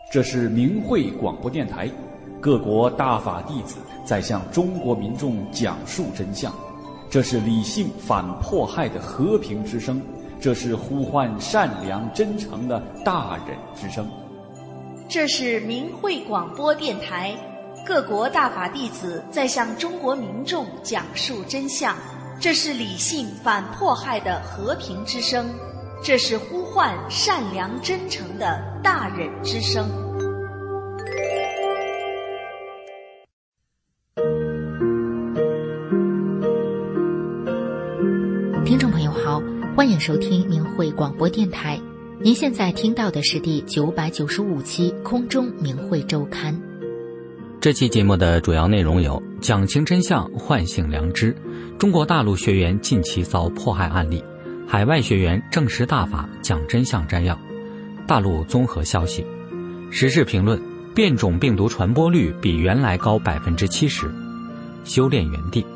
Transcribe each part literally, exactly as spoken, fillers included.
这是明慧广播电台，各国大法弟子在向中国民众讲述真相。这是理性反迫害的和平之声，这是呼唤善良真诚的大忍之声。 这是明慧广播电台，各国大法弟子在向中国民众讲述真相。这是理性反迫害的和平之声，这是呼唤善良真诚的大忍之声。 听众朋友好，欢迎收听明慧广播电台。您现在听到的是第九百九十五期空中明慧周刊。 这期节目的主要内容有：讲清真相，唤醒良知；中国大陆学员近期遭迫害案例；海外学员证实大法，讲真相摘要；大陆综合消息；时事评论：变种病毒传播率比原来高百分之七十；修炼原地。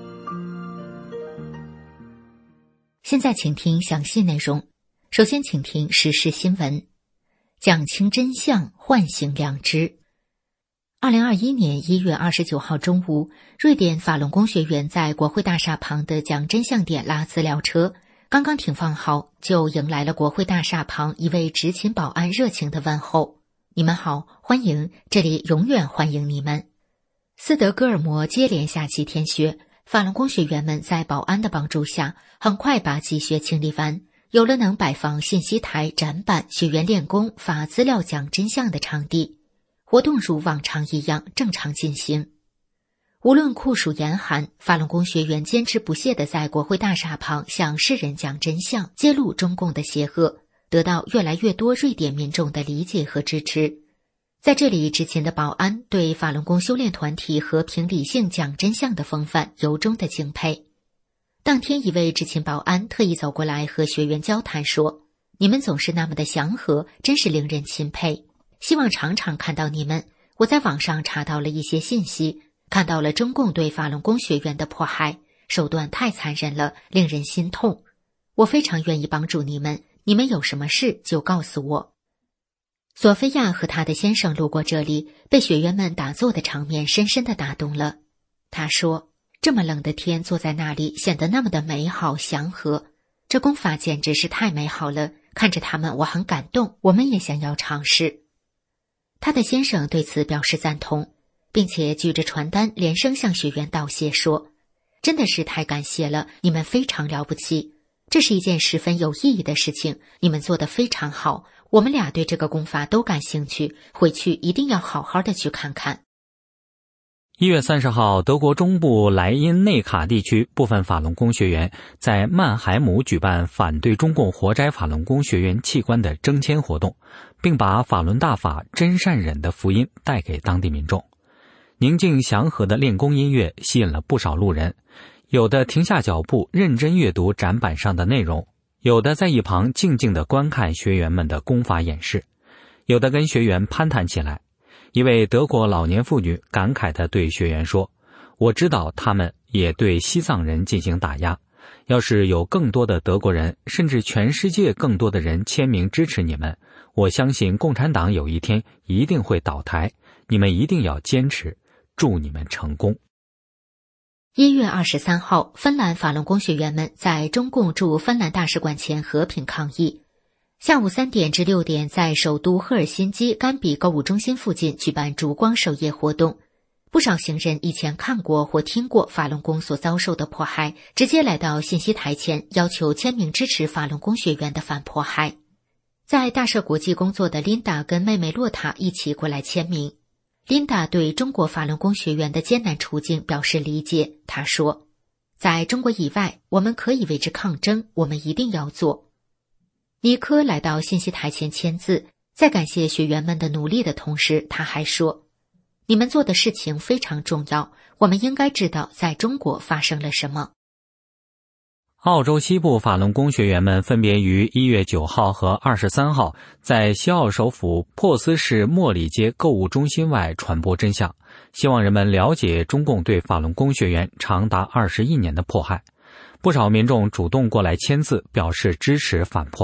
现在请听详细内容。首先请听时事新闻：讲清真相，唤醒良知。二零二一年一月二十九号中午，瑞典法轮功学员在国会大厦旁的讲真相点拉资料车，刚刚停放好，就迎来了国会大厦旁一位执勤保安热情的问候：你们好，欢迎，这里永远欢迎你们。斯德哥尔摩接连下七天雪，法轮功学员们在保安的帮助下，很快把积雪清理完，有了能摆放信息台、展板、学员练功、发资料、讲真相的场地。活动如往常一样正常进行。无论酷暑严寒，法轮功学员坚持不懈地在国会大厦旁向世人讲真相，揭露中共的邪恶，得到越来越多瑞典民众的理解和支持。在这里执勤的保安对法轮功修炼团体和平理性讲真相的风范由衷的敬佩。当天一位执勤保安特意走过来和学员交谈说：你们总是那么的祥和，真是令人钦佩，希望常常看到你们。我在网上查到了一些信息，看到了中共对法轮功学员的迫害，手段太残忍了，令人心痛。我非常愿意帮助你们，你们有什么事就告诉我。索菲亚和她的先生路过这里，被学员们打坐的场面深深地打动了。她说：这么冷的天坐在那里，显得那么的美好祥和，这功法简直是太美好了，看着他们我很感动，我们也想要尝试。他的先生对此表示赞同，并且举着传单连声向学员道谢说：真的是太感谢了，你们非常了不起，这是一件十分有意义的事情，你们做得非常好，我们俩对这个功法都感兴趣，回去一定要好好的去看看。 一月三十号，德国中部莱茵内卡地区部分法轮功学员在曼海姆举办反对中共活摘法轮功学员器官的征签活动，并把法轮大法真善忍的福音带给当地民众。宁静祥和的练功音乐吸引了不少路人，有的停下脚步认真阅读展板上的内容，有的在一旁静静地观看学员们的功法演示，有的跟学员攀谈起来。一位德国老年妇女感慨地对学员说：我知道他们也对西藏人进行打压，要是有更多的德国人，甚至全世界更多的人签名支持你们，我相信共产党有一天一定会倒台，你们一定要坚持，祝你们成功。 一月二十三号，芬兰法轮功学员们在中共驻芬兰大使馆前和平抗议。下午三点至六点，在首都赫尔辛基甘比购物中心附近举办烛光守夜活动。不少行人以前看过或听过法轮功所遭受的迫害，直接来到信息台前，要求签名支持法轮功学员的反迫害。在大社国际工作的琳达跟妹妹洛塔一起过来签名。琳达对中国法轮功学员的艰难处境表示理解，她说：在中国以外，我们可以为之抗争，我们一定要做。尼科来到信息台前签字，在感谢学员们的努力的同时，他还说：你们做的事情非常重要，我们应该知道在中国发生了什么。 澳洲西部法轮功学员们分别于一月九号和二十三号在西澳首府珀斯市莫里街购物中心外传播真相，希望人们了解中共对法轮功学员长达二十一年的迫害。不少民众主动过来签字，表示支持反迫害。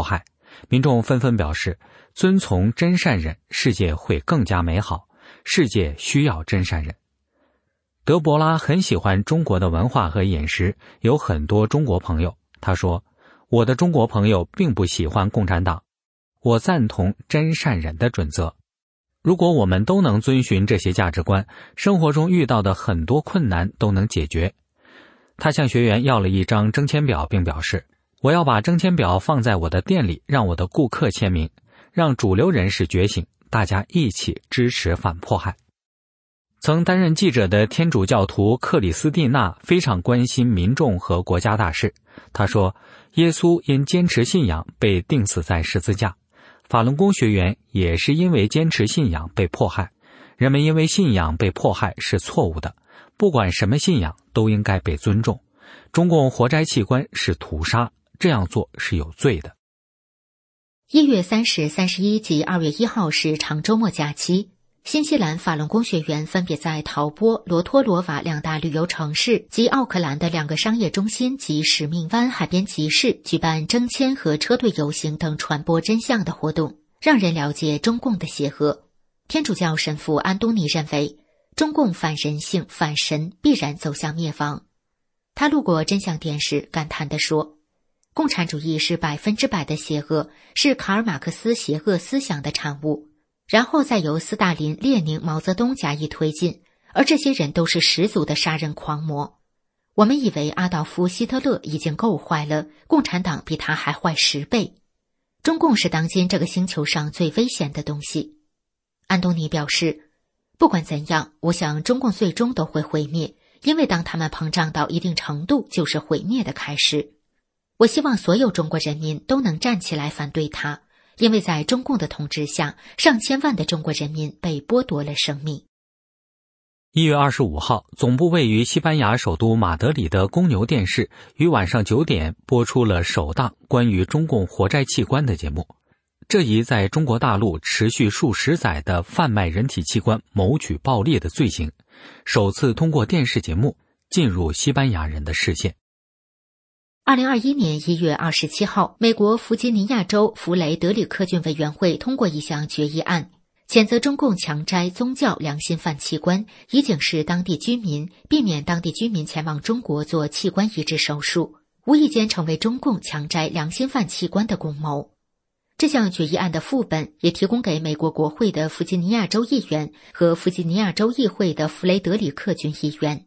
民众纷纷表示，遵从真善忍，世界会更加美好，世界需要真善忍。德伯拉很喜欢中国的文化和饮食，有很多中国朋友。他说，我的中国朋友并不喜欢共产党，我赞同真善忍的准则。如果我们都能遵循这些价值观，生活中遇到的很多困难都能解决。他向学员要了一张征签表，并表示，我要把征签表放在我的店里，让我的顾客签名，让主流人士觉醒，大家一起支持反迫害。曾担任记者的天主教徒克里斯蒂娜非常关心民众和国家大事。他说，耶稣因坚持信仰被钉死在十字架，法轮功学员也是因为坚持信仰被迫害。人们因为信仰被迫害是错误的，不管什么信仰都应该被尊重。中共活摘器官是屠杀，这样做是有罪的。 一月三十、三十一及二月一号是长周末假期。新西兰法轮功学员分别在陶波、罗托罗瓦两大旅游城市及奥克兰的两个商业中心及使命湾海边集市举办征签和车队游行等传播真相的活动，让人了解中共的邪恶。天主教神父安东尼认为，中共反人性、反神，必然走向灭亡。他路过真相电视，感叹地说，共产主义是百分之百的邪恶，是卡尔马克思邪恶思想的产物，然后再由斯大林、列宁、毛泽东加以推进，而这些人都是十足的杀人狂魔。我们以为阿道夫·希特勒已经够坏了，共产党比他还坏十倍。中共是当今这个星球上最危险的东西。安东尼表示，不管怎样，我想中共最终都会毁灭，因为当他们膨胀到一定程度，就是毁灭的开始。我希望所有中国人民都能站起来反对他，因为在中共的统治下，上千万的中国人民被剥夺了生命。 一月二十五号，总部位于西班牙首都马德里的公牛电视于晚上九点播出了首档关于中共活摘器官的节目。这一在中国大陆持续数十载的贩卖人体器官谋取暴利的罪行，首次通过电视节目进入西班牙人的视线。 二零二一年一月二十七号，美国弗吉尼亚州弗雷德里克郡委员会通过一项决议案，谴责中共强摘宗教良心犯器官，以警示当地居民，避免当地居民前往中国做器官移植手术，无意间成为中共强摘良心犯器官的共谋。这项决议案的副本也提供给美国国会的弗吉尼亚州议员和弗吉尼亚州议会的弗雷德里克郡议员。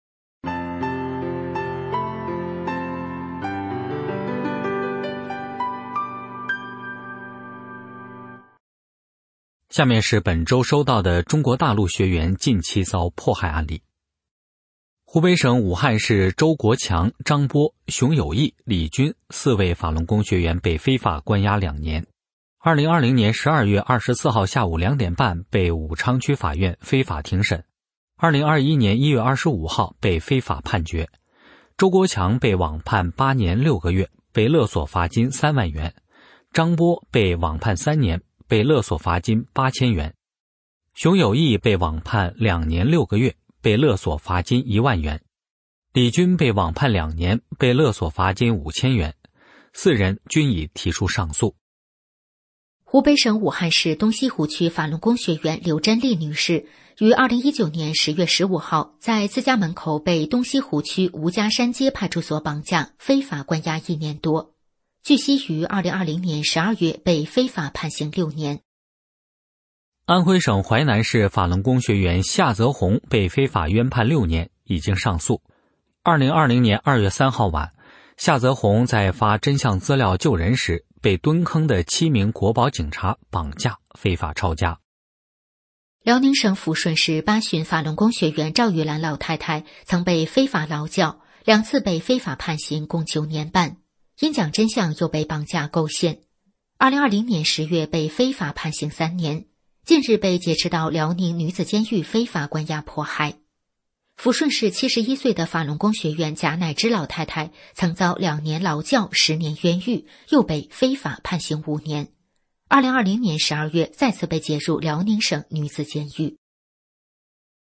下面是本周收到的中国大陆学员近期遭迫害案例。湖北省武汉市周国强、张波、熊有义、李军四位法轮功学员被非法关押两年。二零二零年十二月二十四号下午两点半被武昌区法院非法庭审。二零二一年一月二十五号被非法判决。周国强被网判八年六个月，被勒索罚金三万元；张波被网判三年，被勒索罚金八千元；熊有义被网判两年六个月，被勒索罚金一万元；李军被网判两年，被勒索罚金五千元。四人均已提出上诉。 湖北省武汉市东西湖区法轮功学员刘真丽女士于二零一九年十月十五号在自家门口被东西湖区吴家山街派出所绑架，非法关押一年多。据悉于二零二零年十二月被非法判刑六年。 安徽省淮南市法轮功学员夏泽红被非法冤判六年，已经上诉。二零二零年二月三号晚，夏泽红在发真相资料救人时，被蹲坑的七名国保警察绑架，非法抄家。 辽宁省抚顺市巴旬法轮功学员赵玉兰老太太曾被非法劳教，两次被非法判刑，共九年半。因讲真相又被绑架构陷。二零二零年十月被非法判刑三年，近日被劫持到辽宁女子监狱非法关押迫害。抚顺市七十一岁的法轮功学员贾乃芝老太太曾遭两年劳教、十年冤狱，又被非法判刑五年。二零二零年十二月再次被解入辽宁省女子监狱。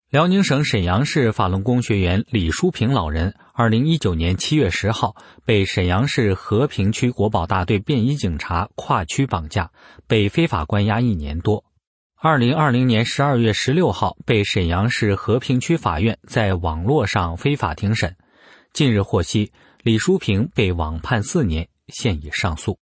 辽宁省沈阳市法轮功学员李淑平老人二零一九年七月十号被沈阳市和平区国保大队便衣警察跨区绑架，被非法关押一年多。二零二零年十二月十六号被沈阳市和平区法院在网络上非法庭审。近日获悉，李淑平被网判四年，现已上诉。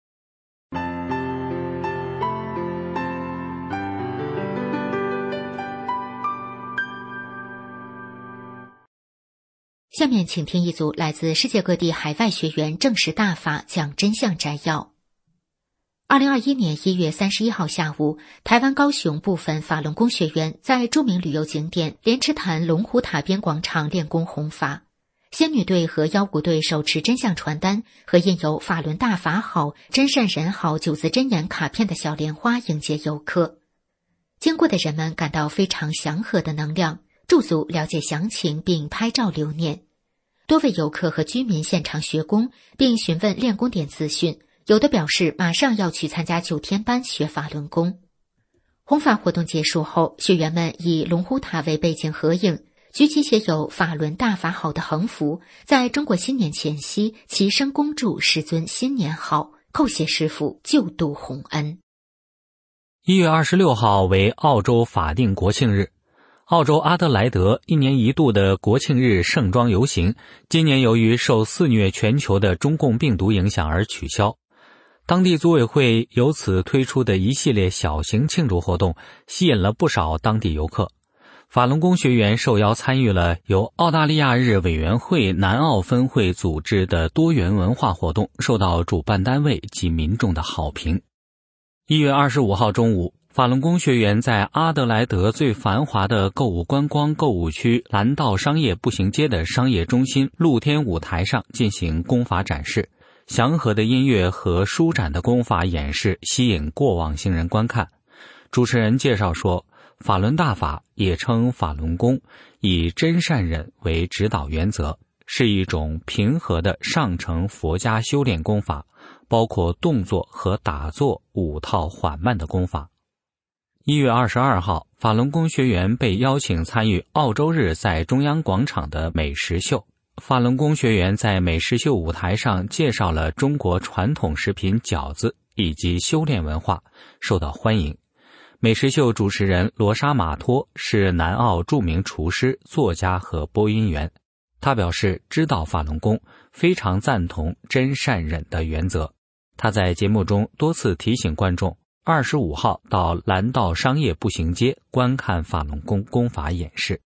下面请听一组来自世界各地海外学员证实大法讲真相摘要。二零二一年一月三十一号下午，台湾高雄部分法轮功学员在著名旅游景点莲池潭龙虎塔边广场练功弘法。仙女队和妖股队手持真相传单和印有法轮大法好、真善人好九字真言卡片的小莲花迎接游客。经过的人们感到非常祥和的能量，驻足了解详情并拍照留念。多位游客和居民现场学功，并询问练功点资讯，有的表示马上要去参加九天班学法轮功。弘法活动结束后，学员们以龙虎塔为背景合影，举起写有法轮大法好的横幅，在中国新年前夕齐声恭祝师尊新年好，叩谢师父救度洪恩。 一月二十六号为澳洲法定国庆日。澳洲阿德莱德一年一度的国庆日盛装游行，今年由于受肆虐全球的中共病毒影响而取消。当地组委会由此推出的一系列小型庆祝活动，吸引了不少当地游客。法轮功学员受邀参与了由澳大利亚日委员会南澳分会组织的多元文化活动，受到主办单位及民众的好评。一月二十五号中午，法轮功学员在阿德莱德最繁华的购物观光购物区蓝道商业步行街的商业中心露天舞台上进行功法展示，祥和的音乐和舒展的功法演示吸引过往行人观看。主持人介绍说，法轮大法也称法轮功，以真善忍为指导原则，是一种平和的上乘佛家修炼功法，包括动作和打坐五套缓慢的功法。一月二十二号，法轮功学员被邀请参与澳洲日在中央广场的美食秀。法轮功学员在美食秀舞台上介绍了中国传统食品饺子以及修炼文化，受到欢迎。美食秀主持人罗莎马托是南澳著名厨师、作家和播音员。他表示知道法轮功，非常赞同真善忍的原则。他在节目中多次提醒观众，二十五号到蓝道商业步行街观看法轮功功法演示。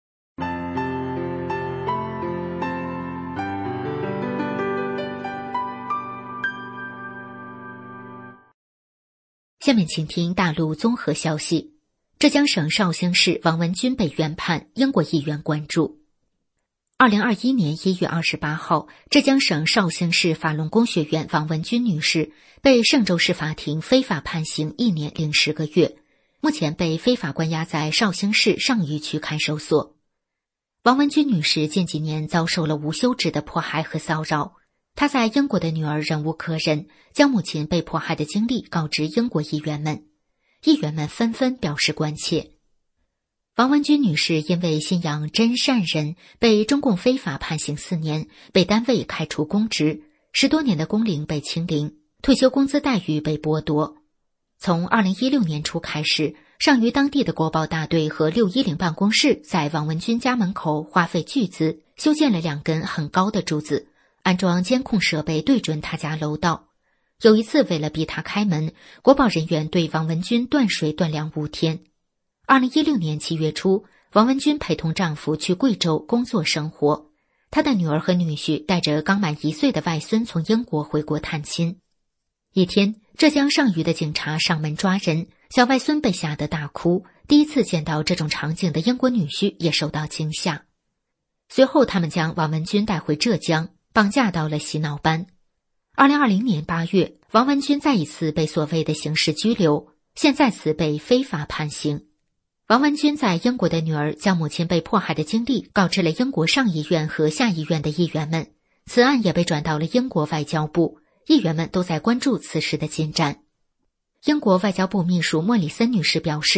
下面请听大陆综合消息。浙江省绍兴市王文军被冤判，英国议员关注。二零二一年一月二十八号，浙江省绍兴市法轮功学员王文军女士被嵊州市法庭非法判刑一年零十个月，目前被非法关押在绍兴市上虞区看守所。王文军女士近几年遭受了无休止的迫害和骚扰，她在英国的女儿忍无可忍，将母亲被迫害的经历告知英国议员们，议员们纷纷表示关切。王文军女士因为信仰真善忍，被中共非法判刑四年，被单位开除公职，十多年的工龄被清零，退休工资待遇被剥夺。从二零一六年初开始，上虞当地的国保大队和六一零办公室在王文军家门口花费巨资修建了两根很高的柱子，安装监控设备对准他家楼道。有一次为了逼他开门，国保人员对王文军断水断粮五天。二零一六年七月初，王文军陪同丈夫去贵州工作生活，她的女儿和女婿带着刚满一岁的外孙从英国回国探亲。一天，浙江上虞的警察上门抓人，小外孙被吓得大哭，第一次见到这种场景的英国女婿也受到惊吓。随后他们将王文军带回浙江，绑架到了洗脑班。二零二零年八月，王文军再一次被所谓的刑事拘留，现再次被非法判刑。王文军在英国的女儿将母亲被迫害的经历告知了英国上议院和下议院的议员们，此案也被转到了英国外交部，议员们都在关注此事的进展。英国外交部秘书莫里森女士表示，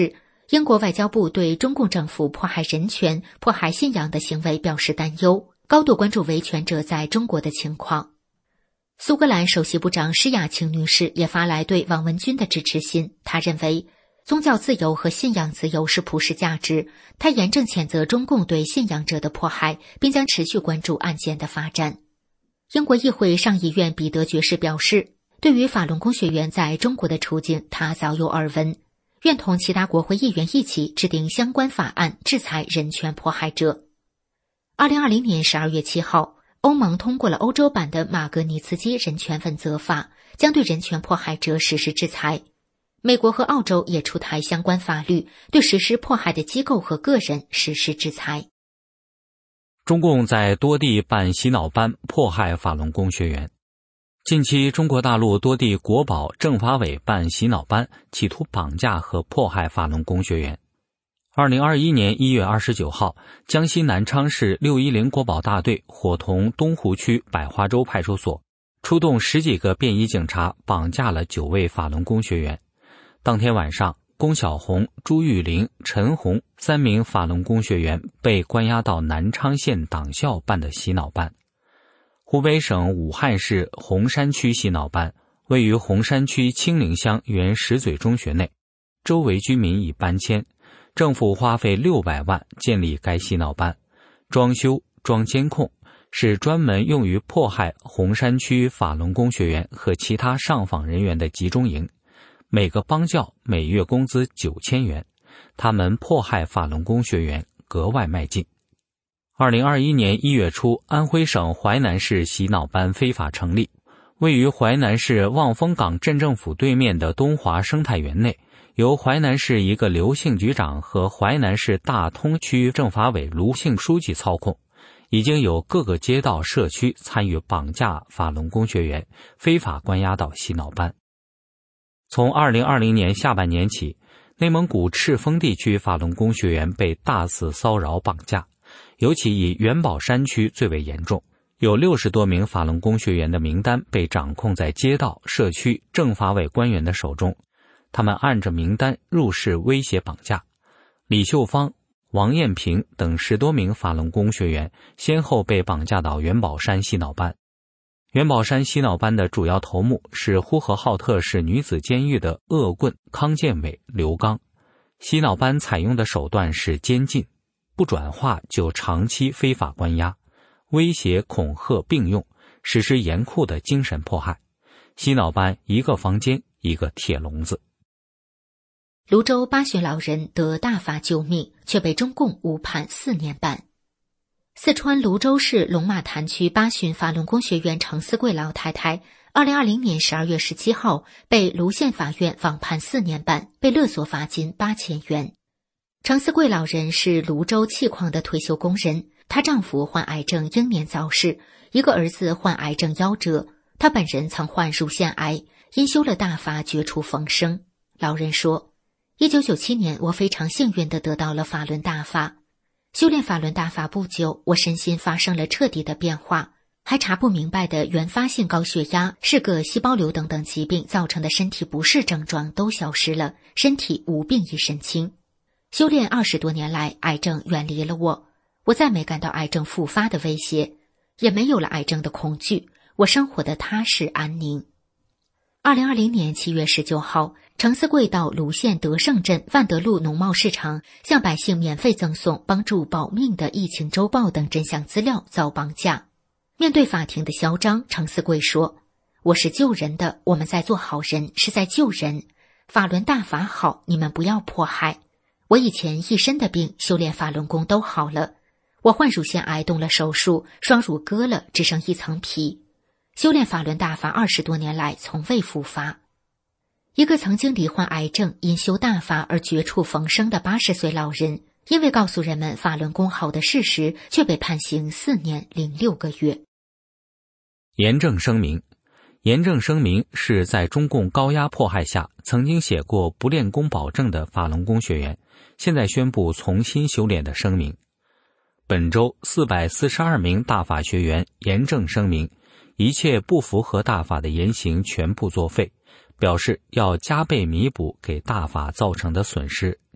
英国外交部对中共政府迫害人权、迫害信仰的行为表示担忧，高度关注维权者在中国的情况。苏格兰首席部长施雅晴女士也发来对王文军的支持信，她认为宗教自由和信仰自由是普世价值，她严正谴责中共对信仰者的迫害，并将持续关注案件的发展。英国议会上议院彼得爵士表示，对于法轮功学员在中国的处境，他早有耳闻，愿同其他国会议员一起制定相关法案，制裁人权迫害者。二零二零年十二月七号，欧盟通过了欧洲版的马格尼茨基人权问责法，将对人权迫害者实施制裁。美国和澳洲也出台相关法律，对实施迫害的机构和个人实施制裁。 中共在多地办洗脑班，迫害法轮功学员。近期，中国大陆多地国保、政法委办洗脑班，企图绑架和迫害法轮功学员。二零二一年一月二十九号，江西南昌市六一零国保大队伙同东湖区百花洲派出所，出动十几个便衣警察，绑架了九位法轮功学员。当天晚上，龚小红、朱玉玲、陈红三名法轮功学员被关押到南昌县党校办的洗脑班。湖北省武汉市洪山区洗脑班位于洪山区清陵乡原石嘴中学内，周围居民已搬迁，政府花费六百万建立该洗脑班，装修、装监控，是专门用于迫害洪山区法轮功学员和其他上访人员的集中营。每个帮教每月工资九千元，他们迫害法轮功学员格外卖劲。二零二一年一月初，安徽省淮南市洗脑班非法成立，位于淮南市望风港镇政府对面的东华生态园内，由淮南市一个刘姓局长和淮南市大通区政法委卢姓书记操控，已经有各个街道社区参与绑架法轮功学员，非法关押到洗脑班。从二零二零年下半年起，内蒙古赤峰地区法轮功学员被大肆骚扰绑架，尤其以元宝山区最为严重，有六十多名法轮功学员的名单被掌控在街道、社区、政法委官员的手中，他们按着名单入室威胁绑架。李秀芳、王艳平等十多名法轮功学员先后被绑架到元宝山洗脑班。元宝山洗脑班的主要头目是呼和浩特市女子监狱的恶棍康建伟、刘刚。洗脑班采用的手段是监禁，不转化就长期非法关押，威胁恐吓并用，实施严酷的精神迫害。洗脑班一个房间一个铁笼子。 泸州八旬老人得大法救命，却被中共误判四年半。四川泸州市龙马潭区八旬法轮功学员程思贵老太太，二零二零年十二月十七号被泸县法院网判四年半，被勒索罚金八千元。程思贵老人是泸州气矿的退休工人，她丈夫患癌症英年早逝，一个儿子患癌症夭折，她本人曾患乳腺癌，因修了大法绝处逢生。老人说，一九九七年我非常幸运地得到了法轮大法。修炼法轮大法不久，我身心发生了彻底的变化，还查不明白的原发性高血压、是个细胞瘤等等疾病造成的身体不适症状都消失了，身体无病一身轻。修炼二十多年来，癌症远离了我，我再没感到癌症复发的威胁，也没有了癌症的恐惧，我生活的踏实安宁。二零二零年七月十九号，程思贵到泸县德胜镇万德路农贸市场向百姓免费赠送帮助保命的疫情周报等真相资料，遭绑架。面对法庭的嚣张，程思贵说，我是救人的，我们在做好人，是在救人，法轮大法好，你们不要迫害。我以前一身的病，修炼法轮功都好了，我患乳腺癌动了手术，双乳割了，只剩一层皮，修炼法轮大法二十多年来从未复发。一个曾经罹患癌症因修大法而绝处逢生的八十岁老人，因为告诉人们法轮功好的事实，却被判刑四年零六个月。 严正声明，严正声明是在中共高压迫害下曾经写过不练功保证的法轮功学员，现在宣布重新修炼的声明。本周四百四十二名大法学员严正声明，一切不符合大法的言行全部作废，表示要加倍弥补给大法造成的损失，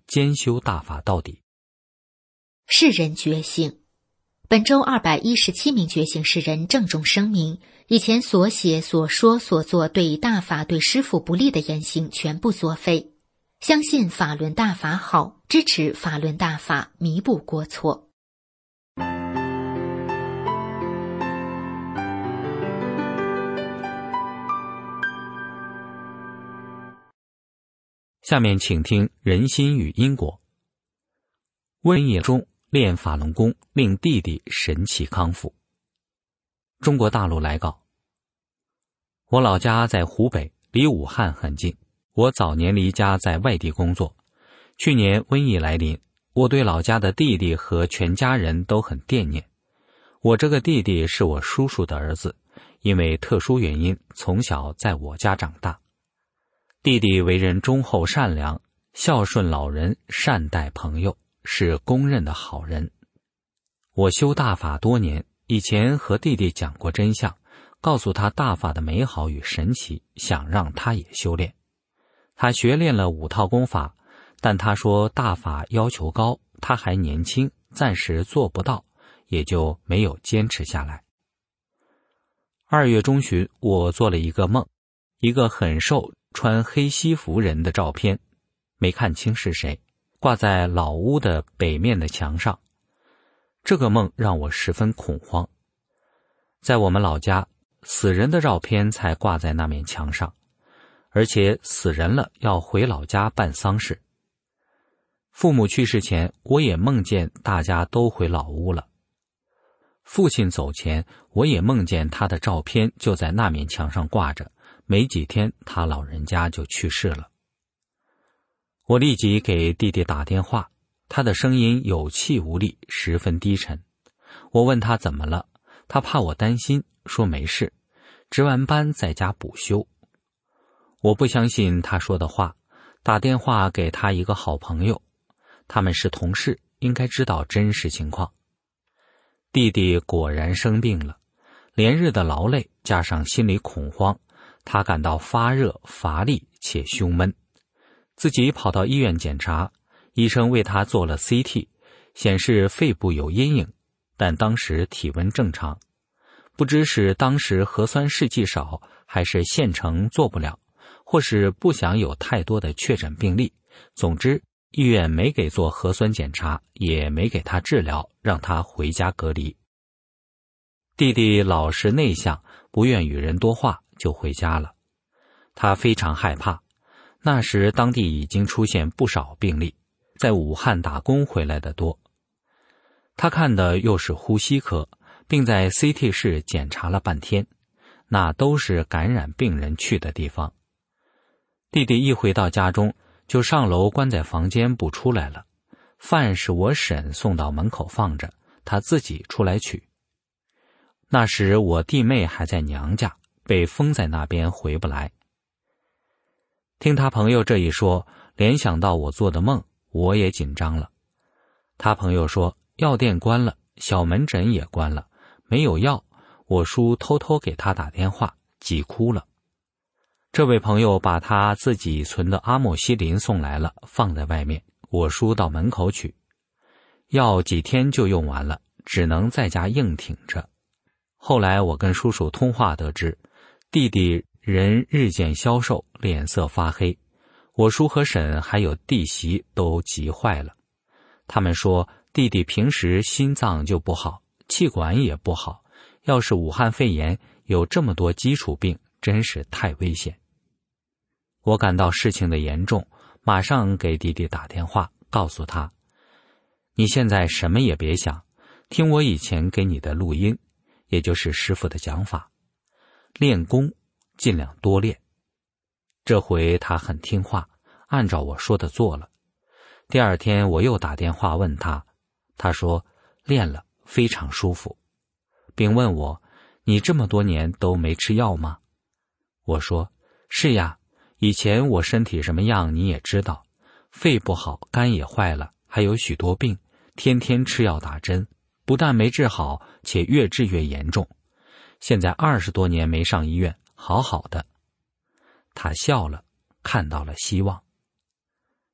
兼修大法到底。 世人觉醒。本周二百一十七名觉醒世人郑重声明，以前所写所说所做对大法对师父不利的言行全部作废，相信法轮大法好，支持法轮大法，弥补过错。 下面请听人心与因果。瘟疫中练法轮功，令弟弟神奇康复。中国大陆来稿：我老家在湖北，离武汉很近。我早年离家在外地工作，去年瘟疫来临，我对老家的弟弟和全家人都很惦念。我这个弟弟是我叔叔的儿子，因为特殊原因，从小在我家长大。弟弟为人忠厚善良，孝顺老人，善待朋友，是公认的好人。我修大法多年，以前和弟弟讲过真相，告诉他大法的美好与神奇，想让他也修炼。他学练了五套功法，但他说大法要求高，他还年轻，暂时做不到，也就没有坚持下来。二月中旬，我做了一个梦，一个很瘦穿黑西服人的照片，没看清是谁，挂在老屋的北面的墙上。这个梦让我十分恐慌。在我们老家，死人的照片才挂在那面墙上，而且死人了要回老家办丧事。父母去世前，我也梦见大家都回老屋了。父亲走前，我也梦见他的照片就在那面墙上挂着，没几天他老人家就去世了。我立即给弟弟打电话，他的声音有气无力，十分低沉。我问他怎么了，他怕我担心，说没事，值完班在家补休。我不相信他说的话，打电话给他一个好朋友，他们是同事，应该知道真实情况。弟弟果然生病了，连日的劳累加上心理恐慌，他感到发热、乏力且胸闷，自己跑到医院检查，医生为他做了 C T， 显示肺部有阴影，但当时体温正常。不知是当时核酸试剂少，还是县城做不了，或是不想有太多的确诊病例，总之医院没给做核酸检查，也没给他治疗，让他回家隔离。弟弟老实内向，不愿与人多话，就回家了。他非常害怕，那时当地已经出现不少病例，在武汉打工回来的多。他看的又是呼吸科，并在 C T 室检查了半天，那都是感染病人去的地方。弟弟一回到家中，就上楼关在房间不出来了，饭是我婶送到门口放着，他自己出来取。那时我弟妹还在娘家，被封在那边回不来。听他朋友这一说，联想到我做的梦，我也紧张了。他朋友说药店关了，小门诊也关了，没有药，我叔偷偷给他打电话，急哭了。这位朋友把他自己存的阿莫西林送来了，放在外面，我叔到门口取。药几天就用完了，只能在家硬挺着。后来我跟叔叔通话得知，弟弟人日渐消瘦，脸色发黑，我叔和婶还有弟媳都急坏了。他们说弟弟平时心脏就不好，气管也不好，要是武汉肺炎有这么多基础病，真是太危险。我感到事情的严重，马上给弟弟打电话，告诉他，你现在什么也别想，听我以前给你的录音，也就是师父的讲法，练功尽量多练。这回他很听话，按照我说的做了。第二天我又打电话问他，他说练了非常舒服，并问我，你这么多年都没吃药吗？我说是呀，以前我身体什么样你也知道，肺不好，肝也坏了，还有许多病，天天吃药打针，不但没治好，且越治越严重。现在二十多年没上医院，好好的。他笑了，看到了希望。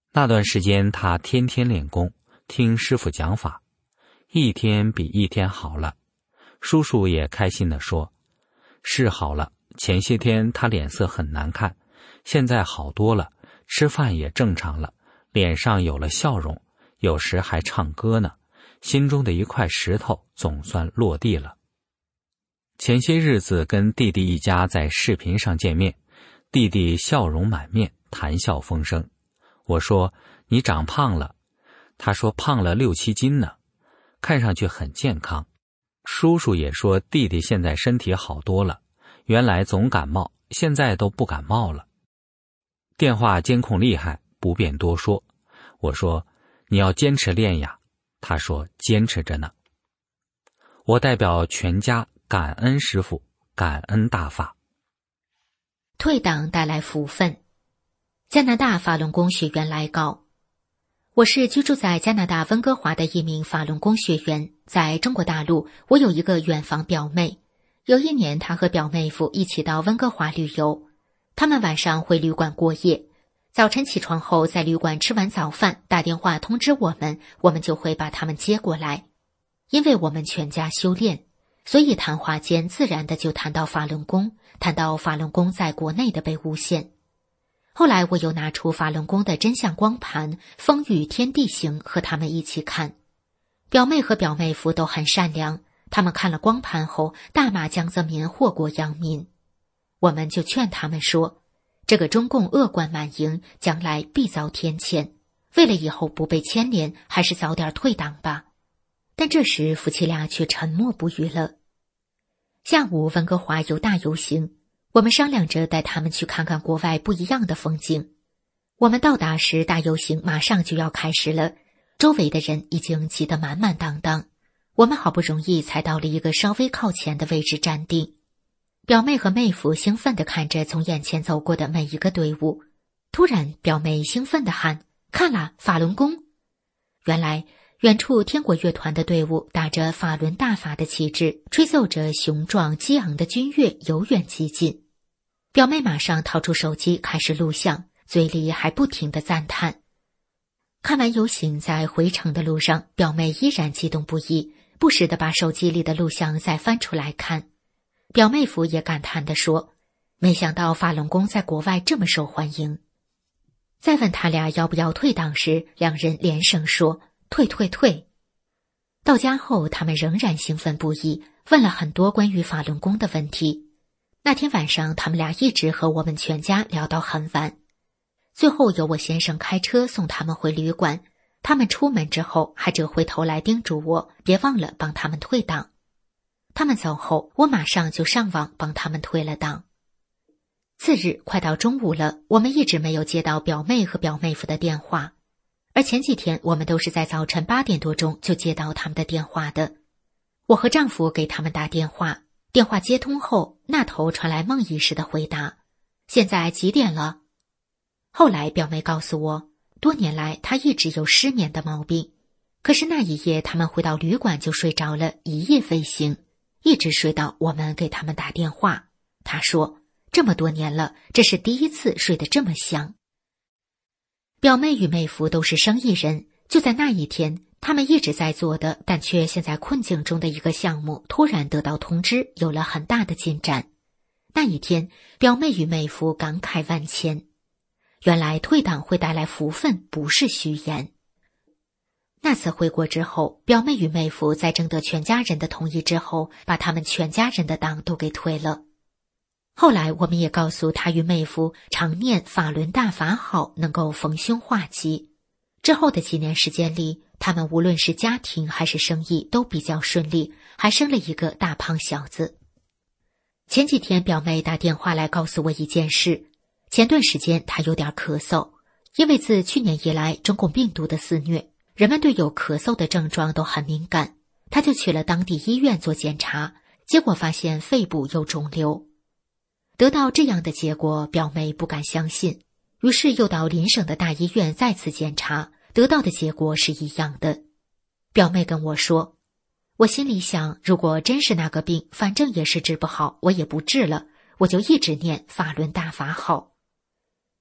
那段时间他天天练功，听师傅讲法，一天比一天好了。叔叔也开心地说，是好了，前些天他脸色很难看，现在好多了，吃饭也正常了，脸上有了笑容，有时还唱歌呢，心中的一块石头总算落地了。前些日子跟弟弟一家在视频上见面，弟弟笑容满面，谈笑风生。我说，你长胖了。他说胖了六七斤呢，看上去很健康。叔叔也说弟弟现在身体好多了，原来总感冒，现在都不感冒了。电话监控厉害，不便多说。我说，你要坚持练呀。他说坚持着呢。我代表全家感恩师父，感恩大法。 退党带来福分。加拿大法轮功学员来稿，我是居住在加拿大温哥华的一名法轮功学员。在中国大陆，我有一个远房表妹，有一年她和表妹夫一起到温哥华旅游，他们晚上回旅馆过夜，早晨起床后在旅馆吃完早饭，打电话通知我们，我们就会把他们接过来。因为我们全家修炼，所以谈话间自然的就谈到法轮功，谈到法轮功在国内的被诬陷。后来我又拿出法轮功的真相光盘《风雨天地行》和他们一起看。表妹和表妹夫都很善良，他们看了光盘后大骂江泽民祸国殃民。我们就劝他们说，这个中共恶贯满盈，将来必遭天谴，为了以后不被牵连，还是早点退党吧。但这时夫妻俩却沉默不语了。下午温哥华有大游行，我们商量着带他们去看看国外不一样的风景。我们到达时，大游行马上就要开始了，周围的人已经挤得满满当当。我们好不容易才到了一个稍微靠前的位置站定。表妹和妹夫兴奋地看着从眼前走过的每一个队伍。突然，表妹兴奋地喊：“看啦，法轮功！”原来远处天国乐团的队伍打着法轮大法的旗帜，吹奏着雄壮激昂的军乐，由远及近。表妹马上掏出手机开始录像，嘴里还不停地赞叹。看完游行，在回程的路上，表妹依然激动不已，不时地把手机里的录像再翻出来看。表妹夫也感叹地说，没想到法轮功在国外这么受欢迎。在问他俩要不要退党时，两人连声说退退退。到家后，他们仍然兴奋不已，问了很多关于法轮功的问题。那天晚上，他们俩一直和我们全家聊到很晚。最后由我先生开车送他们回旅馆，他们出门之后还折回头来叮嘱我，别忘了帮他们退党。他们走后，我马上就上网帮他们退了党。次日快到中午了，我们一直没有接到表妹和表妹夫的电话，而前几天我们都是在早晨八点多钟就接到他们的电话的。我和丈夫给他们打电话，电话接通后，那头传来梦呓似的回答：“现在几点了？”后来表妹告诉我，多年来她一直有失眠的毛病，可是那一夜他们回到旅馆就睡着了，一夜未醒，一直睡到我们给他们打电话。她说这么多年了，这是第一次睡得这么香。表妹与妹夫都是生意人，就在那一天，他们一直在做的但却陷在困境中的一个项目突然得到通知，有了很大的进展。那一天，表妹与妹夫感慨万千，原来退党会带来福分，不是虚言。那次回国之后，表妹与妹夫在征得全家人的同意之后，把他们全家人的党都给退了。后来我们也告诉他与妹夫常念法轮大法好，能够逢凶化吉。之后的几年时间里，他们无论是家庭还是生意都比较顺利，还生了一个大胖小子。前几天表妹打电话来告诉我一件事，前段时间她有点咳嗽，因为自去年以来中共病毒的肆虐，人们对有咳嗽的症状都很敏感，她就去了当地医院做检查，结果发现肺部有肿瘤。得到这样的结果，表妹不敢相信，于是又到邻省的大医院再次检查，得到的结果是一样的。表妹跟我说，我心里想，如果真是那个病，反正也是治不好，我也不治了，我就一直念法轮大法好。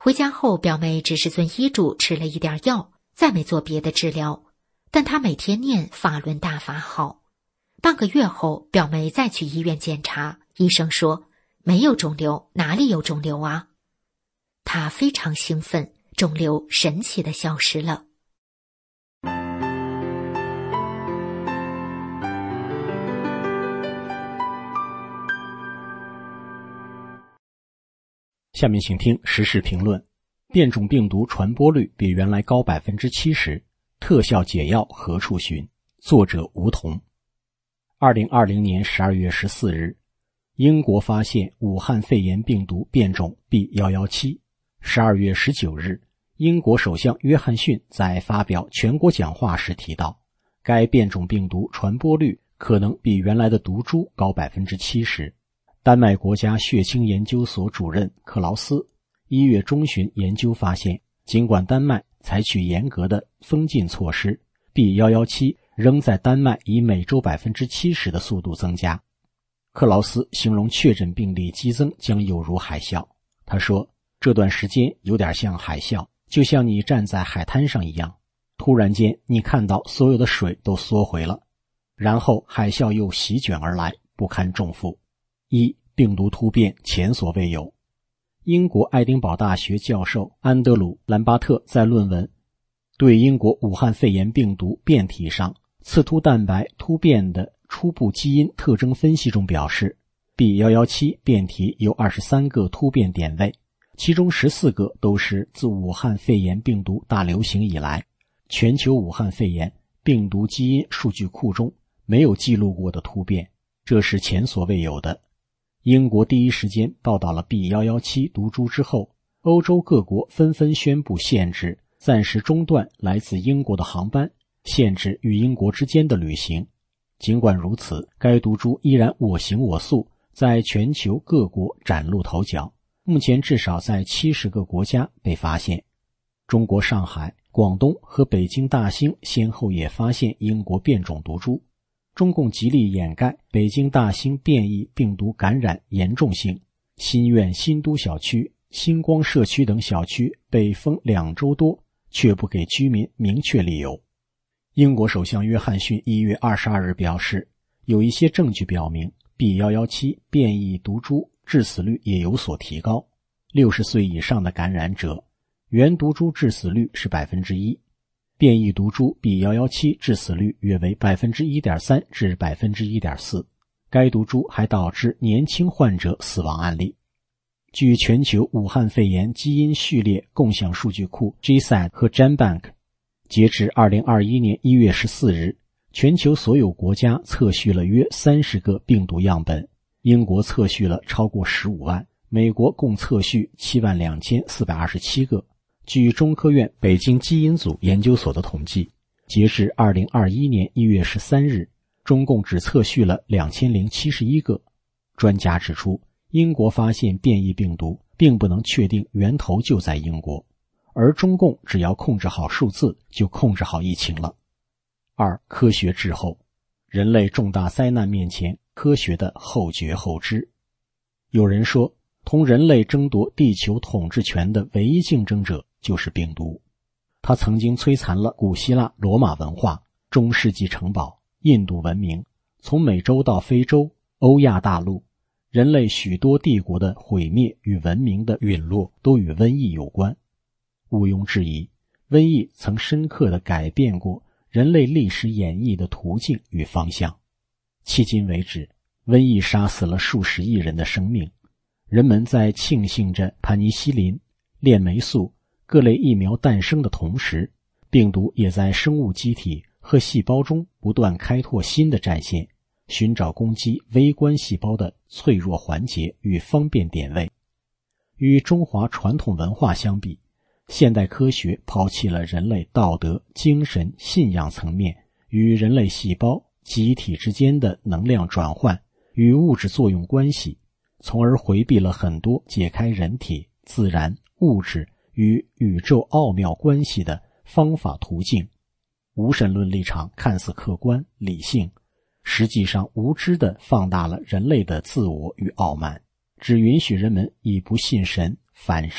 回家后，表妹只是遵医嘱吃了一点药，再没做别的治疗，但她每天念法轮大法好。半个月后，表妹再去医院检查，医生说没有肿瘤，哪里有肿瘤啊？她非常兴奋，肿瘤神奇地消失了。 下面请听时事评论。变种病毒传播率比原来高 百分之七十， 特效解药何处寻？作者吴桐。二零二零年十二月十四日，英国发现武汉肺炎病毒变种 B 一一七。十二月十九日，英国首相约翰逊在发表全国讲话时提到，该变种病毒传播率可能比原来的毒株高 百分之七十。丹麦国家血清研究所主任克劳斯一月中旬研究发现，尽管丹麦采取严格的封禁措施， B 一一七 仍在丹麦以每周 百分之七十 的速度增加。克劳斯形容确诊病例激增将有如海啸。他说，这段时间有点像海啸，就像你站在海滩上一样，突然间你看到所有的水都缩回了，然后海啸又席卷而来，不堪重负。一、病毒突变前所未有。英国爱丁堡大学教授安德鲁·兰巴特在论文《对英国武汉肺炎病毒变体上刺突蛋白突变的初步基因特征分析》中表示， B 一一七 变体有二十三个突变点位，其中十四个都是自武汉肺炎病毒大流行以来，全球武汉肺炎病毒基因数据库中没有记录过的突变，这是前所未有的。英国第一时间报道了 B 一一七 毒株之后，欧洲各国纷纷宣布限制，暂时中断来自英国的航班，限制与英国之间的旅行。尽管如此，该毒株依然我行我素，在全球各国崭露头角，目前至少在七十个国家被发现。中国上海、广东和北京大兴先后也发现英国变种毒株。中共极力掩盖北京大兴变异病毒感染严重性，新苑新都小区、星光社区等小区被封两周多，却不给居民明确理由。英国首相约翰逊一月二十二日表示，有一些证据表明 B 一一七 变异毒株致死率也有所提高，六十岁以上的感染者，原毒株致死率是 百分之一。变异毒株 B 一一七 致死率约为 百分之一点三 至 百分之一点四， 该毒株还导致年轻患者死亡案例。据全球武汉肺炎基因序列共享数据库 G S A T 和 GenBank， 截至二零二一年一月十四日，全球所有国家测序了约三十个病毒样本，英国测序了超过十五万，美国共测序七万两千四百二十七个。据中科院北京基因组研究所的统计，截至二零二一年一月十三日，中共只测序了两千零七十一个。专家指出，英国发现变异病毒并不能确定源头就在英国，而中共只要控制好数字就控制好疫情了。二、科学滞后。人类重大灾难面前，科学的后觉后知。有人说，同人类争夺地球统治权的唯一竞争者就是病毒。它曾经摧残了古希腊罗马文化、中世纪城堡、印度文明，从美洲到非洲、欧亚大陆，人类许多帝国的毁灭与文明的陨落都与瘟疫有关。毋庸置疑，瘟疫曾深刻地改变过人类历史演绎的途径与方向。迄今为止，瘟疫杀死了数十亿人的生命，人们在庆幸着盘尼西林、链霉素各类疫苗诞生的同时，病毒也在生物机体和细胞中不断开拓新的战线，寻找攻击微观细胞的脆弱环节与方便点位。与中华传统文化相比，现代科学抛弃了人类道德、精神、信仰层面与人类细胞、机体之间的能量转换与物质作用关系，从而回避了很多解开人体、自然、物质与宇宙奥妙关系的方法途径。无神论立场看似客观理性，实际上无知地放大了人类的自我与傲慢，只允许人们以不信神、反神、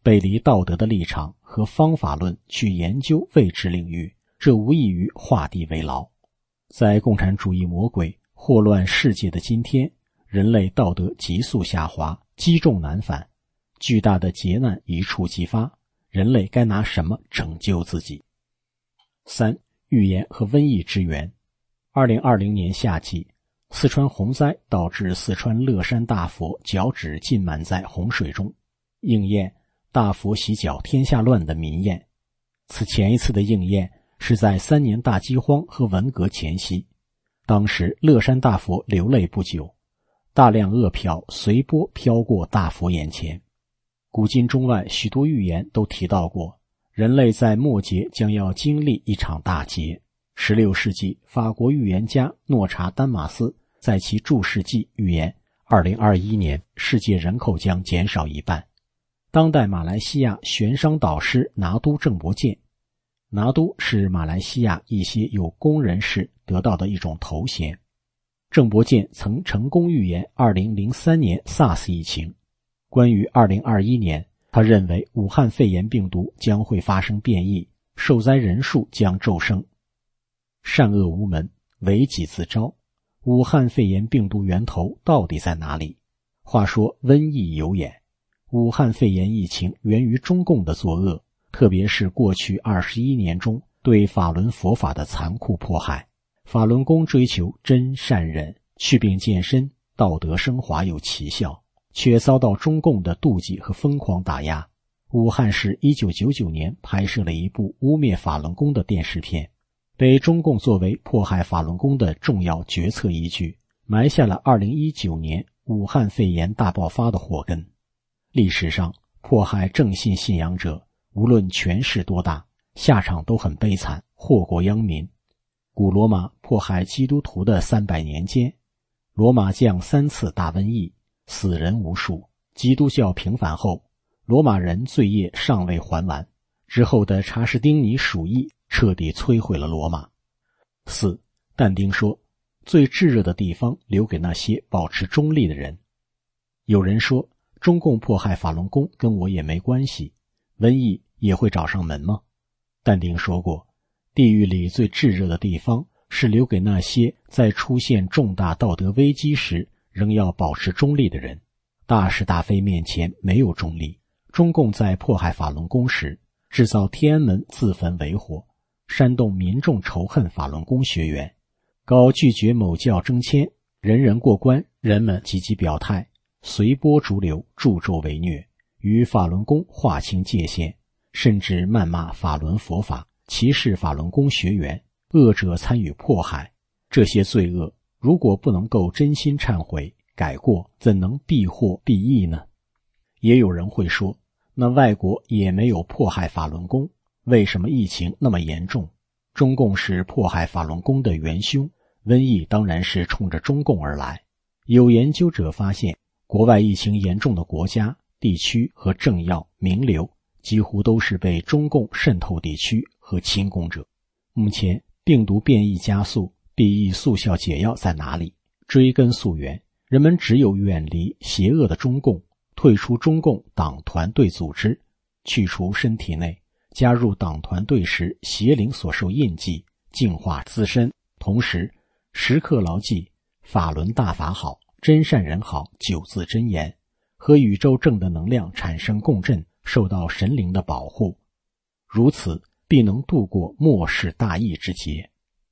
背离道德的立场和方法论去研究未知领域，这无异于画地为牢。在共产主义魔鬼祸乱世界的今天，人类道德急速下滑，积重难返，巨大的劫难一触即发，人类该拿什么拯救自己？三、预言和瘟疫之源。二零二零年夏季，四川洪灾导致四川乐山大佛脚趾浸满在洪水中，应验大佛洗脚天下乱的民谚。此前一次的应验是在三年大饥荒和文革前夕，当时乐山大佛流泪不久，大量恶殍随波飘过大佛眼前。古今中外许多预言都提到过，人类在末节将要经历一场大劫。十六世纪法国预言家诺查丹马斯在其注释记预言二零二一年世界人口将减少一半。当代马来西亚悬商导师拿督郑伯健，拿督是马来西亚一些有功人士得到的一种头衔。郑伯健曾成功预言二零零三年 SARS 疫情。关于二零二一年，他认为武汉肺炎病毒将会发生变异，受灾人数将骤升。善恶无门，为己自招。武汉肺炎病毒源头到底在哪里？话说瘟疫有眼，武汉肺炎疫情源于中共的作恶，特别是过去二十一年中对法轮佛法的残酷迫害。法轮功追求真善忍，祛病健身，道德升华有奇效，却遭到中共的妒忌和疯狂打压。武汉市一九九九年拍摄了一部污蔑法轮功的电视片，被中共作为迫害法轮功的重要决策依据，埋下了二零一九年武汉肺炎大爆发的祸根。历史上迫害正信信仰者，无论权势多大，下场都很悲惨，祸国殃民。古罗马迫害基督徒的三百年间，罗马降三次大瘟疫，死人无数。基督教平反后，罗马人罪业尚未还完，之后的查士丁尼鼠疫彻底摧毁了罗马。四、但丁说，最炙热的地方留给那些保持中立的人。有人说，中共迫害法轮功跟我也没关系，瘟疫也会找上门吗？但丁说过，地狱里最炙热的地方是留给那些在出现重大道德危机时仍要保持中立的人。大是大非面前没有中立。中共在迫害法轮功时，制造天安门自焚为火，煽动民众仇恨法轮功学员，搞拒绝某教征签，人人过关，人们积极表态，随波逐流，助纣为虐，与法轮功划清界限，甚至谩骂法轮佛法，歧视法轮功学员，恶者参与迫害。这些罪恶如果不能够真心忏悔改过，怎能避祸避疫呢？也有人会说，那外国也没有迫害法轮功，为什么疫情那么严重？中共是迫害法轮功的元凶，瘟疫当然是冲着中共而来。有研究者发现，国外疫情严重的国家、地区和政要、名流几乎都是被中共渗透地区和亲共者。目前病毒变异加速，避疫速效解药在哪里？追根溯源，人们只有远离邪恶的中共，退出中共党团队组织，去除身体内加入党团队时邪灵所受印记，净化自身，同时时刻牢记法轮大法好，真善人好九字真言，和宇宙正的能量产生共振，受到神灵的保护，如此必能度过末世大疫之劫。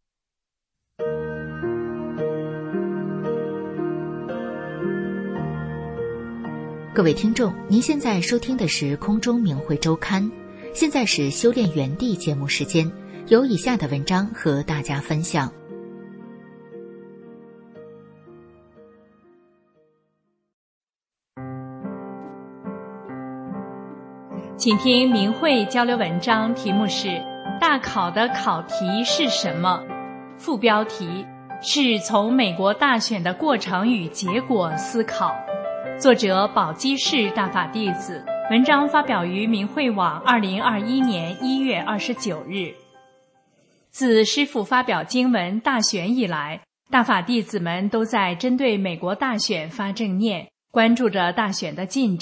各位听众，您现在收听的是空中明慧周刊，现在是修炼园地节目时间，有以下的文章和大家分享。 请听明慧交流文章，题目是大考的考题是什么？副标题是从美国大选的过程与结果思考。作者宝鸡市大法弟子，文章发表于明慧网二零二一年一月二十九日。自师父发表经文大选以来，大法弟子们都在针对美国大选发正念，关注着大选的进展，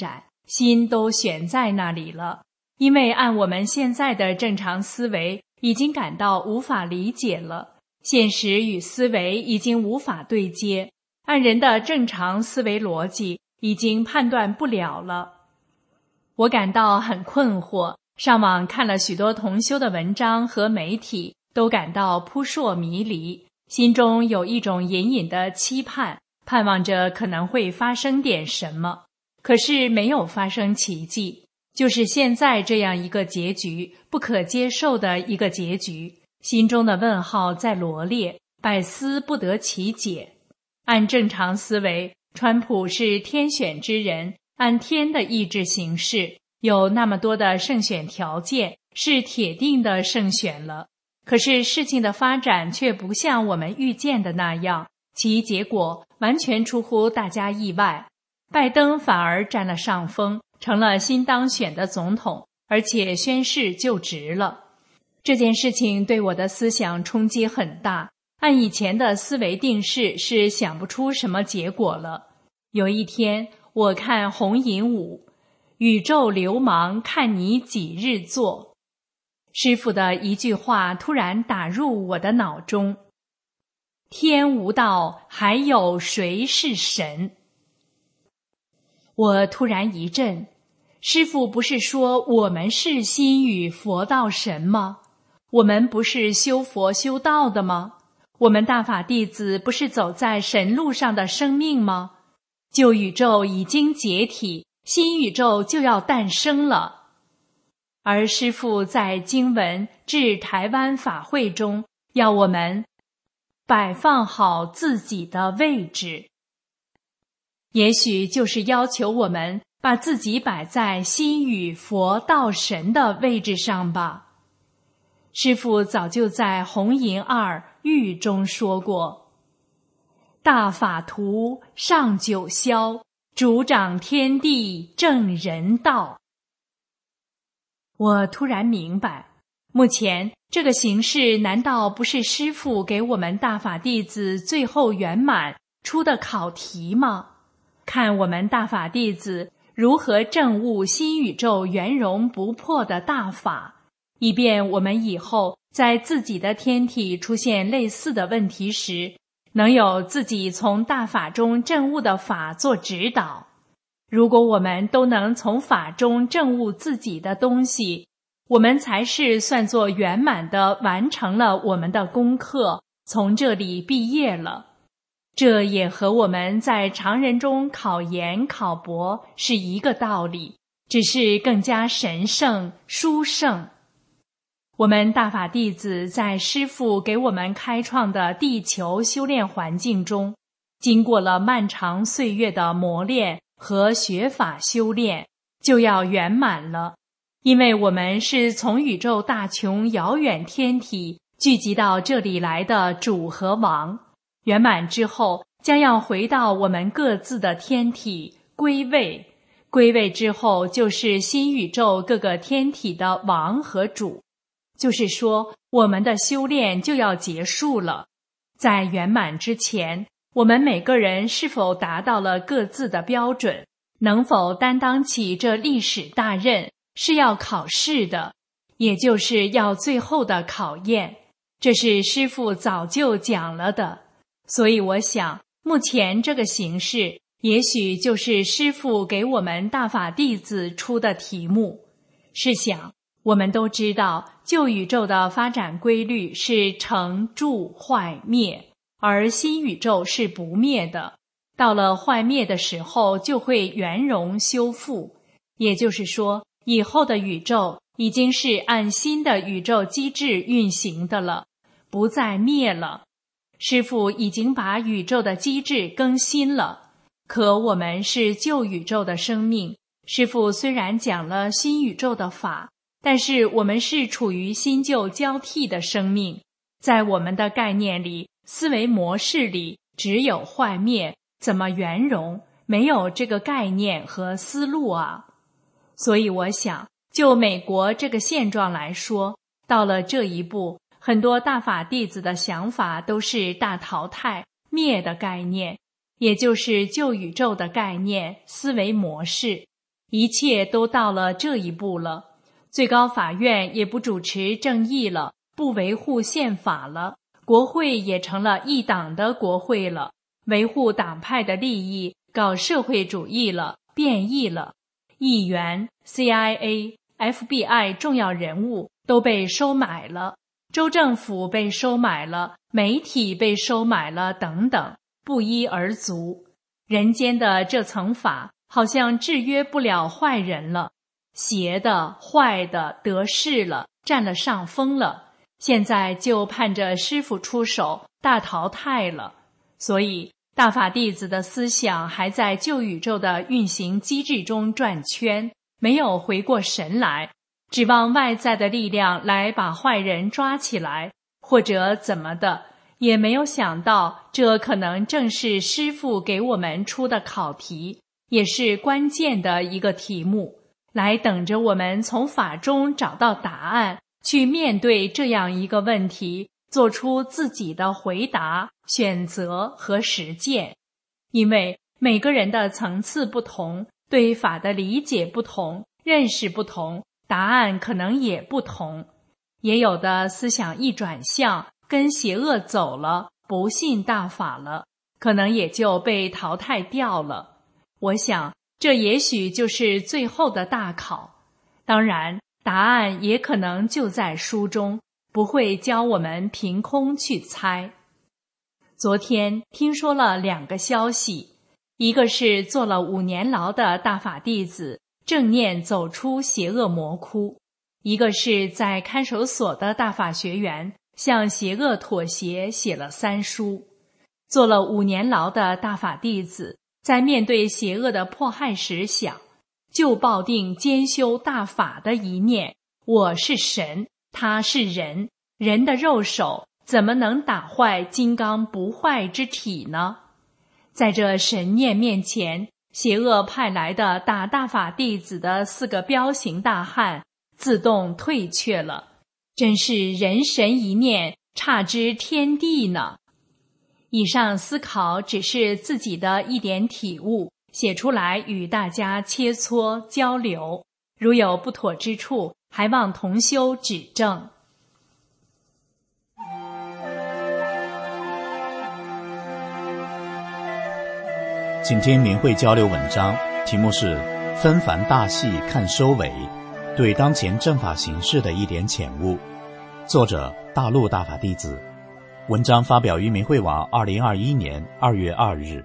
心都悬在那里了，因为按我们现在的正常思维已经感到无法理解了，现实与思维已经无法对接，按人的正常思维逻辑已经判断不了了。我感到很困惑，上网看了许多同修的文章和媒体，都感到扑朔迷离，心中有一种隐隐的期盼，盼望着可能会发生点什么。可是没有发生奇迹，就是现在这样一个结局，不可接受的一个结局，心中的问号在罗列，百思不得其解。按正常思维，川普是天选之人，按天的意志行事，有那么多的胜选条件，是铁定的胜选了。可是事情的发展却不像我们预见的那样，其结果完全出乎大家意外。拜登反而占了上风，成了新当选的总统，而且宣誓就职了。这件事情对我的思想冲击很大，按以前的思维定式是想不出什么结果了。有一天，我看红银五，宇宙流氓看你几日做。师父的一句话突然打入我的脑中：天无道，还有谁是神？我突然一震，师父不是说我们是心语佛道神吗？我们不是修佛修道的吗？我们大法弟子不是走在神路上的生命吗？旧宇宙已经解体，新宇宙就要诞生了。而师父在经文至台湾法会中，要我们摆放好自己的位置。也许就是要求我们把自己摆在心语佛道神的位置上吧。师父早就在红银二喻中说过：大法图上九霄，主掌天地正人道。我突然明白，目前这个形式难道不是师父给我们大法弟子最后圆满出的考题吗？看我们大法弟子如何证悟新宇宙圆融不破的大法，以便我们以后在自己的天体出现类似的问题时，能有自己从大法中证悟的法做指导。如果我们都能从法中证悟自己的东西，我们才是算作圆满地完成了我们的功课，从这里毕业了。这也和我们在常人中考研考博是一个道理，只是更加神圣殊胜。我们大法弟子在师父给我们开创的地球修炼环境中，经过了漫长岁月的磨练和学法修炼，就要圆满了。因为我们是从宇宙大穹遥远天体聚集到这里来的主和王，圆满之后将要回到我们各自的天体归位，归位之后就是新宇宙各个天体的王和主。就是说，我们的修炼就要结束了。在圆满之前，我们每个人是否达到了各自的标准，能否担当起这历史大任，是要考试的，也就是要最后的考验。这是师父早就讲了的，所以我想，目前这个形式，也许就是师父给我们大法弟子出的题目。试想，我们都知道旧宇宙的发展规律是成住坏灭，而新宇宙是不灭的，到了坏灭的时候就会圆融修复。也就是说，以后的宇宙已经是按新的宇宙机制运行的了，不再灭了。师父已经把宇宙的机制更新了，可我们是旧宇宙的生命。师父虽然讲了新宇宙的法，但是我们是处于新旧交替的生命，在我们的概念里，思维模式里只有坏灭，怎么圆融？没有这个概念和思路啊。所以我想，就美国这个现状来说，到了这一步，很多大法弟子的想法都是大淘汰灭的概念，也就是旧宇宙的概念思维模式。 一切都到了这一步了。最高法院也不主持正义了，不维护宪法了，国会也成了一党的国会了，维护党派的利益，搞社会主义了，变异了。议员、C I A、F B I 重要人物都被收买了，州政府被收买了，媒体被收买了，等等，不一而足。人间的这层法好像制约不了坏人了，邪的、坏的得势了，占了上风了，现在就盼着师父出手，大淘汰了。所以大法弟子的思想还在旧宇宙的运行机制中转圈，没有回过神来，指望外在的力量来把坏人抓起来，或者怎么的，也没有想到这可能正是师父给我们出的考题，也是关键的一个题目，来等着我们从法中找到答案，去面对这样一个问题，做出自己的回答、选择和实践。因为每个人的层次不同，对法的理解不同，认识不同，答案可能也不同。也有的思想一转向，跟邪恶走了，不信大法了，可能也就被淘汰掉了。我想这也许就是最后的大考。当然答案也可能就在书中，不会教我们凭空去猜。昨天听说了两个消息，一个是坐了五年牢的大法弟子正念走出邪恶魔窟，一个是在看守所的大法学员向邪恶妥协，写了三书。坐了五年牢的大法弟子在面对邪恶的迫害时想，就抱定兼修大法的一念，我是神，他是人，人的肉手怎么能打坏金刚不坏之体呢？在这神念面前，邪恶派来的打大法弟子的四个彪形大汉自动退却了，真是人神一念，差之天地呢。以上思考只是自己的一点体悟，写出来与大家切磋交流，如有不妥之处，还望同修指正。 请听明慧交流文章，题目是纷繁大细看收尾，对当前正法形势的一点浅悟，作者大陆大法弟子。文章发表于明慧网二零二一年二月二日。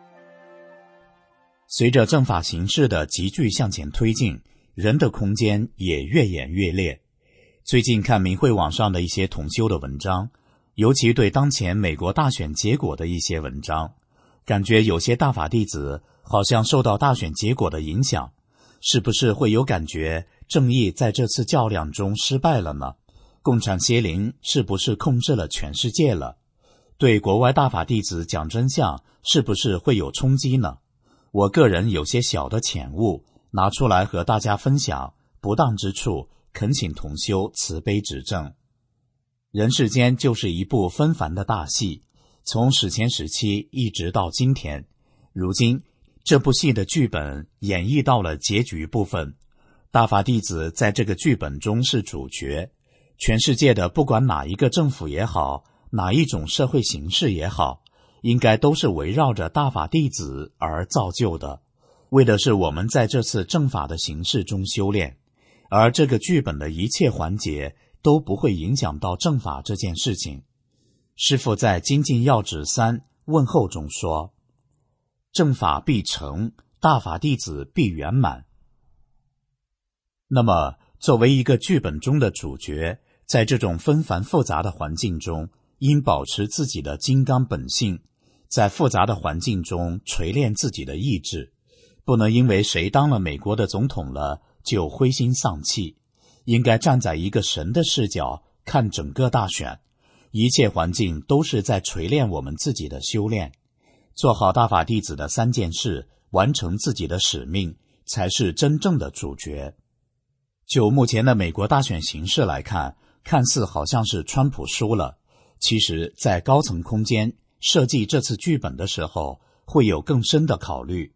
随着正法形势的急剧向前推进，人的空间也越演越烈。最近看明慧网上的一些同修的文章，尤其对当前美国大选结果的一些文章，感觉有些大法弟子好像受到大选结果的影响，是不是会有感觉正义在这次较量中失败了呢？共产邪灵是不是控制了全世界了？对国外大法弟子讲真相是不是会有冲击呢？我个人有些小的浅悟，拿出来和大家分享，不当之处恳请同修慈悲指正。人世间就是一部纷繁的大戏，从史前时期一直到今天，如今这部戏的剧本演绎到了结局部分，大法弟子在这个剧本中是主角。全世界的不管哪一个政府也好，哪一种社会形式也好，应该都是围绕着大法弟子而造就的，为的是我们在这次正法的形式中修炼，而这个剧本的一切环节都不会影响到正法这件事情。师父在精进要旨三问候中说，正法必成，大法弟子必圆满。那么作为一个剧本中的主角，在这种纷繁复杂的环境中，应保持自己的金刚本性，在复杂的环境中锤炼自己的意志，不能因为谁当了美国的总统了就灰心丧气，应该站在一个神的视角看整个大选，一切环境都是在锤炼我们自己的修炼，做好大法弟子的三件事，完成自己的使命，才是真正的主角。就目前的美国大选形势来看，看似好像是川普输了，其实在高层空间设计这次剧本的时候会有更深的考虑。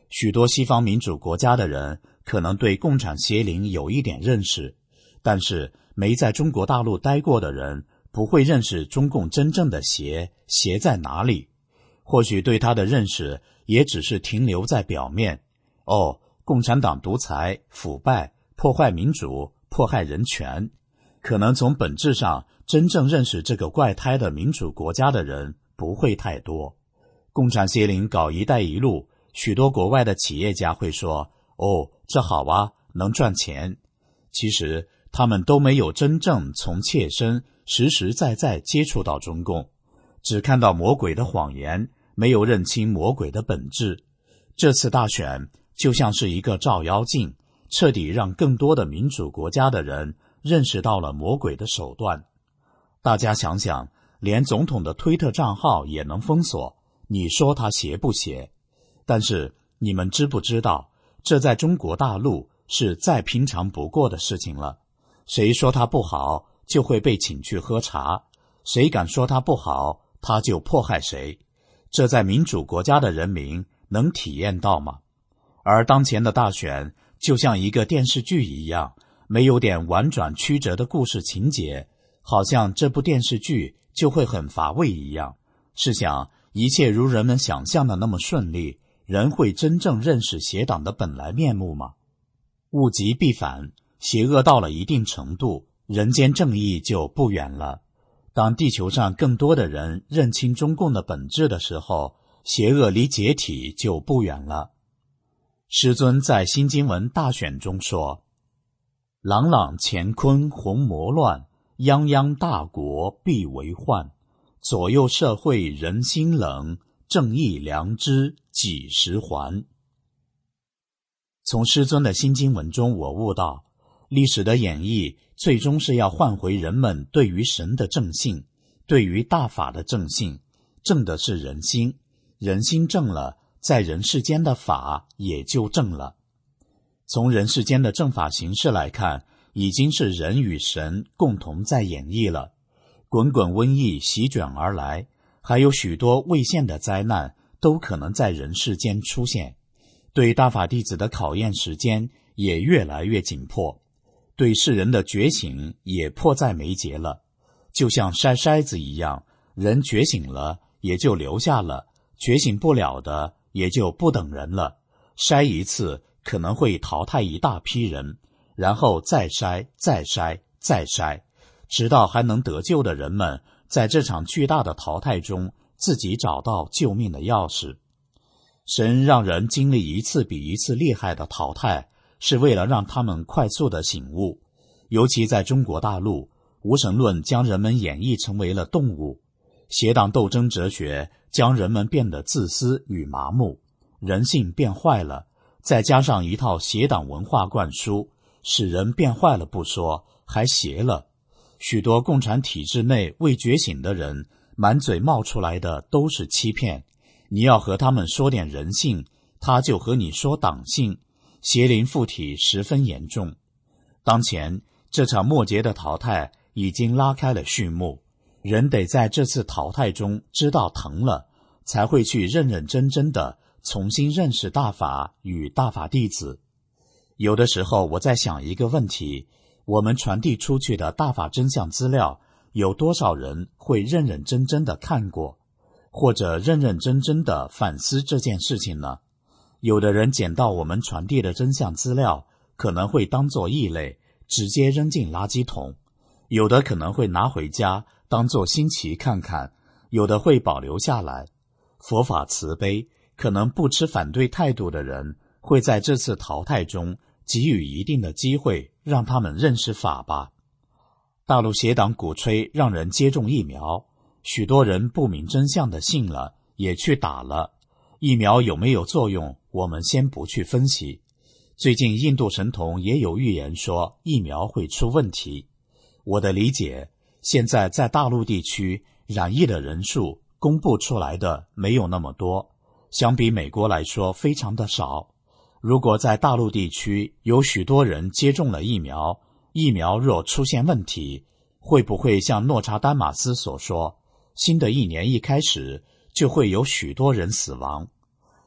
许多西方民主国家的人可能对共产邪灵有一点认识，但是没在中国大陆待过的人不会认识中共真正的邪，邪在哪里？或许对他的认识也只是停留在表面。哦，共产党独裁、腐败、破坏民主、迫害人权。可能从本质上真正认识这个怪胎的民主国家的人不会太多。共产邪灵搞一带一路，许多国外的企业家会说，哦，这好啊，能赚钱。其实他们都没有真正从切身实实在在接触到中共，只看到魔鬼的谎言，没有认清魔鬼的本质。这次大选就像是一个照妖镜，彻底让更多的民主国家的人认识到了魔鬼的手段。大家想想，连总统的推特账号也能封锁，你说他邪不邪？但是你们知不知道，这在中国大陆是再平常不过的事情了。谁说他不好，就会被请去喝茶，谁敢说他不好，他就迫害谁。这在民主国家的人民能体验到吗？而当前的大选就像一个电视剧一样，没有点婉转曲折的故事情节，好像这部电视剧就会很乏味一样。试想，一切如人们想象的那么顺利，人会真正认识邪党的本来面目吗？物极必反，邪恶到了一定程度，人间正义就不远了。当地球上更多的人认清中共的本质的时候，邪恶离解体就不远了。师尊在新经文大选中说，朗朗乾坤洪魔乱，泱泱大国必为患，左右社会人心冷，正义良知几时还？从师尊的新经文中，我悟到历史的演绎最终是要换回人们对于神的正信，对于大法的正信。正的是人心，人心正了，在人世间的法也就正了。从人世间的正法形式来看，已经是人与神共同在演绎了。滚滚瘟疫席卷而来，还有许多未现的灾难都可能在人世间出现。对大法弟子的考验时间也越来越紧迫，对世人的觉醒也迫在眉睫了。就像筛筛子一样，人觉醒了也就留下了，觉醒不了的也就不等人了。筛一次可能会淘汰一大批人，然后再筛再筛再筛，直到还能得救的人们在这场巨大的淘汰中自己找到救命的钥匙。神让人经历一次比一次厉害的淘汰，是为了让他们快速的醒悟。尤其在中国大陆，无神论将人们演绎成为了动物，邪党斗争哲学将人们变得自私与麻木，人性变坏了，再加上一套邪党文化灌输，使人变坏了不说，还邪了。许多共产体制内未觉醒的人，满嘴冒出来的都是欺骗。你要和他们说点人性，他就和你说党性，邪灵附体十分严重。当前这场末节的淘汰已经拉开了序幕，人得在这次淘汰中知道疼了，才会去认认真真的重新认识大法与大法弟子。有的时候我在想一个问题，我们传递出去的大法真相资料，有多少人会认认真真的看过，或者认认真真的反思这件事情呢？有的人捡到我们传递的真相资料，可能会当作异类，直接扔进垃圾桶；有的可能会拿回家当作新奇看看，有的会保留下来。佛法慈悲，可能不持反对态度的人会在这次淘汰中给予一定的机会，让他们认识法吧。大陆邪党鼓吹让人接种疫苗，许多人不明真相的信了，也去打了。疫苗有没有作用，我们先不去分析。最近印度神童也有预言说疫苗会出问题。我的理解，现在在大陆地区染疫的人数公布出来的没有那么多，相比美国来说非常的少。如果在大陆地区有许多人接种了疫苗，疫苗若出现问题，会不会像诺查丹马斯所说，新的一年一开始就会有许多人死亡？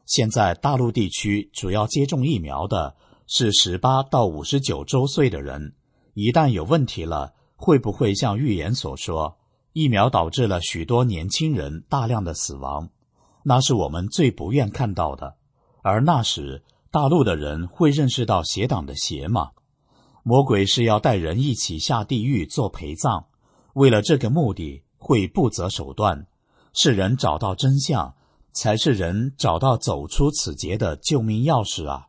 现在大陆地区主要接种疫苗的是十八到五十九周岁的人，一旦有问题了，会不会像预言所说，疫苗导致了许多年轻人大量的死亡？那是我们最不愿看到的。而那时大陆的人会认识到邪党的邪吗？魔鬼是要带人一起下地狱做陪葬，为了这个目的会不择手段。是人找到真相，才是人找到走出此劫的救命钥匙啊！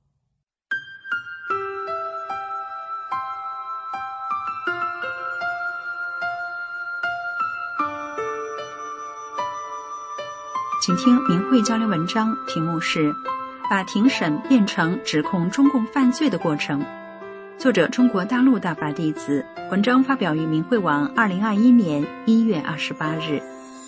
请听明慧交流文章，题目是把庭审变成指控中共犯罪的过程。作者中国大陆大法弟子，文章发表于明慧网二零二一年一月二十八日。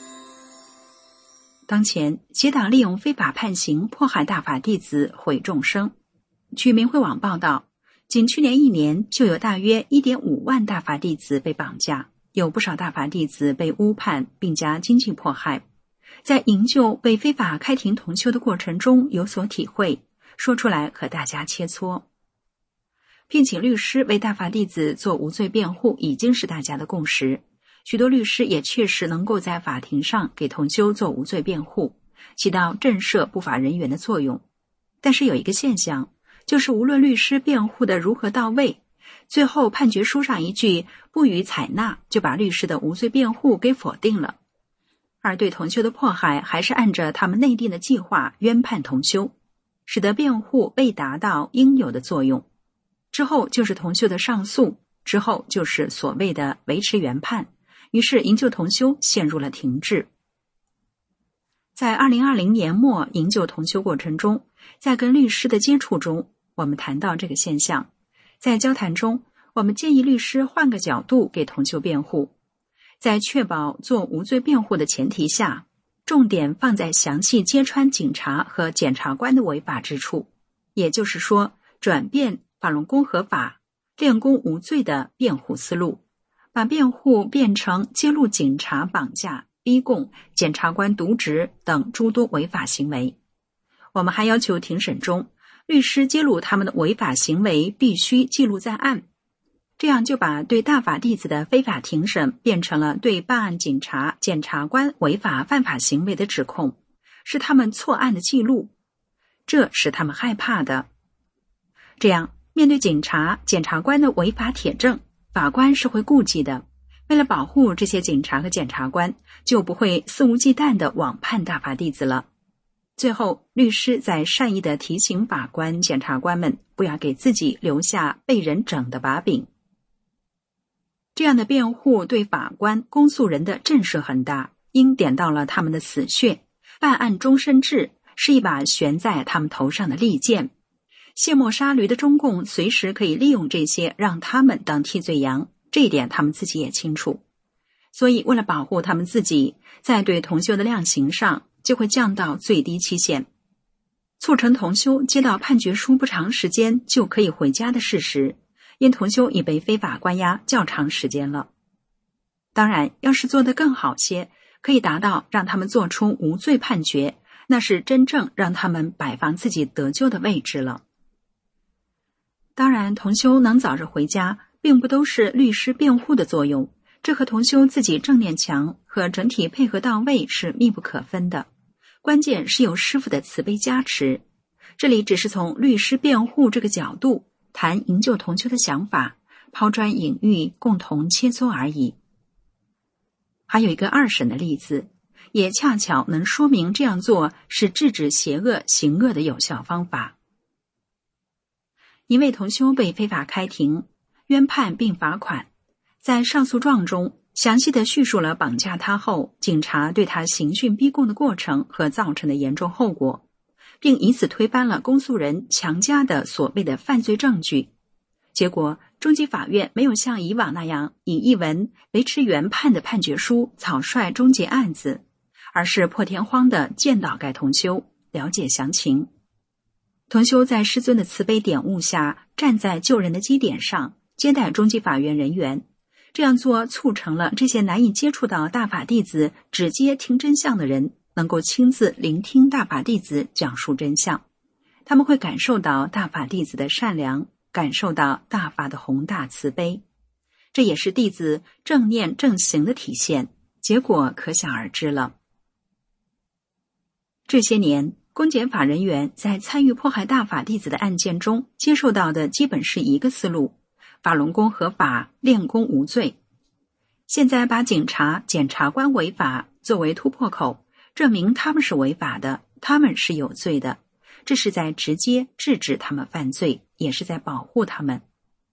当前邪党利用非法判刑迫害大法弟子，毁众生。据明慧网报道，仅去年一年就有大约 一点五万大法弟子被绑架，有不少大法弟子被诬判并加经济迫害。在营救被非法开庭同修的过程中有所体会，说出来和大家切磋。聘请律师为大法弟子做无罪辩护已经是大家的共识，许多律师也确实能够在法庭上给同修做无罪辩护，起到震慑不法人员的作用。但是有一个现象，就是无论律师辩护的如何到位，最后判决书上一句不予采纳，就把律师的无罪辩护给否定了。而对同修的迫害还是按着他们内定的计划冤判同修，使得辩护未达到应有的作用。之后就是同修的上诉，之后就是所谓的维持原判，于是营救同修陷入了停滞。在二零二零年末营救同修过程中，在跟律师的接触中，我们谈到这个现象。在交谈中，我们建议律师换个角度给同修辩护，在确保做无罪辩护的前提下，重点放在详细揭穿警察和检察官的违法之处，也就是说，转变法轮功合法、练功无罪的辩护思路，把辩护变成揭露警察绑架、逼供、检察官渎职等诸多违法行为。我们还要求庭审中，律师揭露他们的违法行为必须记录在案，这样就把对大法弟子的非法庭审变成了对办案警察、检察官违法犯法行为的指控，是他们错案的记录，这是他们害怕的。这样面对警察、检察官的违法铁证，法官是会顾忌的，为了保护这些警察和检察官，就不会肆无忌惮地枉判大法弟子了。最后，律师在善意地提醒法官、检察官们不要给自己留下被人整的把柄。这样的辩护对法官、公诉人的震慑很大，因点到了他们的死穴，办案终身制是一把悬在他们头上的利剑。卸磨杀驴的中共随时可以利用这些让他们当替罪羊，这一点他们自己也清楚。所以为了保护他们自己，在对同修的量刑上就会降到最低期限，促成同修接到判决书不长时间就可以回家的事实，因同修已被非法关押较长时间了。当然，要是做得更好些，可以达到让他们做出无罪判决，那是真正让他们摆放自己得救的位置了。当然，同修能早日回家，并不都是律师辩护的作用，这和同修自己正念强和整体配合到位是密不可分的。关键是有师父的慈悲加持。这里只是从律师辩护这个角度谈营救同修的想法，抛砖引玉，共同切磋而已。还有一个二审的例子，也恰巧能说明这样做是制止邪恶行恶的有效方法。一位同修被非法开庭、冤判并罚款，在上诉状中详细地叙述了绑架他后警察对他刑讯逼供的过程和造成的严重后果，并以此推翻了公诉人强加的所谓的犯罪证据。结果，中级法院没有像以往那样以一文维持原判的判决书草率终结案子，而是破天荒地见到该同修，了解详情。同修在师尊的慈悲点悟下，站在救人的基点上，接待中级法院人员。这样做促成了这些难以接触到大法弟子直接听真相的人， 能够亲自聆听大法弟子讲述真相，他们会感受到大法弟子的善良，感受到大法的宏大慈悲，这也是弟子正念正行的体现，结果可想而知了。这些年，公检法人员在参与迫害大法弟子的案件中接受到的基本是一个思路：法轮功合法，练功无罪。现在把警察、检察官违法作为突破口，证明他们是违法的，他们是有罪的，这是在直接制止他们犯罪，也是在保护他们。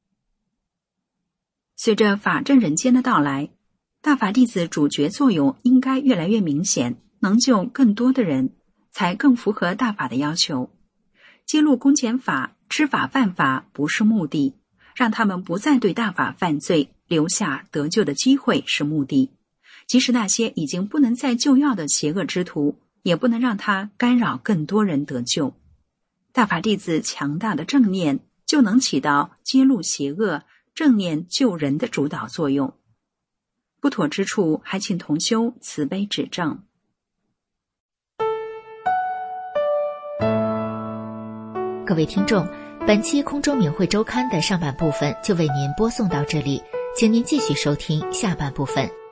随着法正人间的到来，大法弟子主角作用应该越来越明显，能救更多的人，才更符合大法的要求。揭露公检法知法犯法不是目的，让他们不再对大法犯罪，留下得救的机会是目的。即使那些已经不能再救药的邪恶之徒，也不能让他干扰更多人得救。大法弟子强大的正念就能起到揭露邪恶、正念救人的主导作用。不妥之处，还请同修慈悲指正。 各位听众，本期空中明慧周刊的上半部分就为您播送到这里，请您继续收听下半部分。